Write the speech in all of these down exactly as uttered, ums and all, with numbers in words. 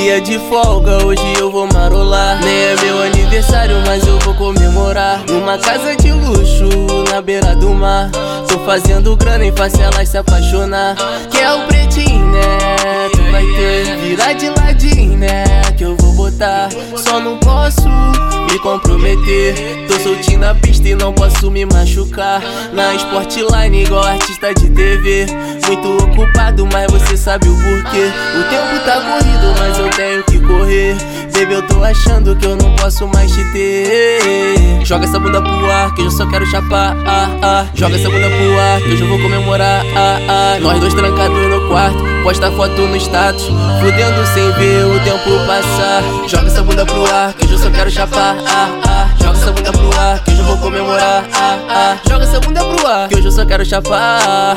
Dia de folga, hoje eu vou marolar. Nem é meu aniversário, mas eu vou comemorar. Numa casa de luxo, na beira do mar. Tô fazendo grana e faço elas se apaixonar. Que é o pretinho, né? Tu vai ter, virar de ladinho, né? Que eu vou botar, só não posso me comprometer. Tô soltinho na pista e não posso me machucar. Na Sportline igual artista de T V. Muito ocupado, mas você sabe o porquê. O tempo tá corrido, mas eu tenho que correr. Baby, eu tô achando que eu não posso mais te ter. Joga essa bunda pro ar, que eu só quero chapar, ah, ah. Joga essa bunda pro ar, que hoje eu vou comemorar, ah, ah. Nós dois trancados no quarto, posta foto no status, fudendo sem ver o tempo passar. Joga essa bunda pro ar, que hoje eu só quero chapar, ah, ah. Joga essa bunda pro ar, que hoje eu vou comemorar, ah, ah. Joga essa bunda pro ar, que hoje eu só quero chapar,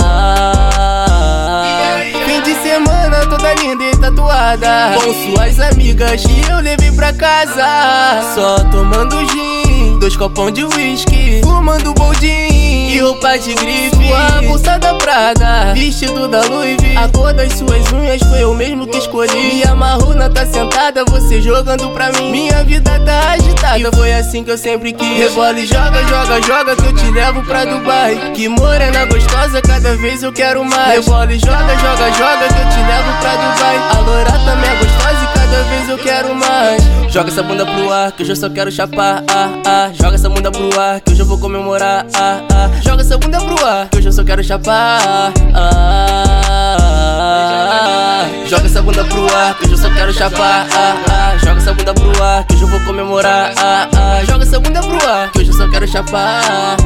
ah. Fim de semana toda linda e tatuada, com suas amigas que eu levei pra casa. Só tomando gin, dois copão de whisky, fumando boldin e roupa de grife. Sua bolsa da Prada, vestido da Louis V. A cor das suas unhas foi eu mesmo que escolhi. Minha marrona tá sentada, você jogando pra mim. Minha vida tá agitada, e foi assim que eu sempre quis. Rebola e joga, joga, joga, que eu te levo pra Dubai. Que morena gostosa, cada vez eu quero mais. Rebola e joga, joga, joga, que eu te levo pra Dubai. A loira também é gostosa e cada vez eu quero mais. Joga essa bunda pro ar, que hoje eu só quero chapar, ah, ah. Joga essa bunda pro ar, que hoje eu vou comemorar, ah, ah. Joga essa bunda pro ar, que hoje eu só quero chapar, ah. Joga essa bunda pro ar, que hoje eu só quero chapar, ah, ah. Joga essa bunda pro ar, que hoje eu vou comemorar, ah, ah. Joga essa bunda pro ar, que hoje eu só quero chapar.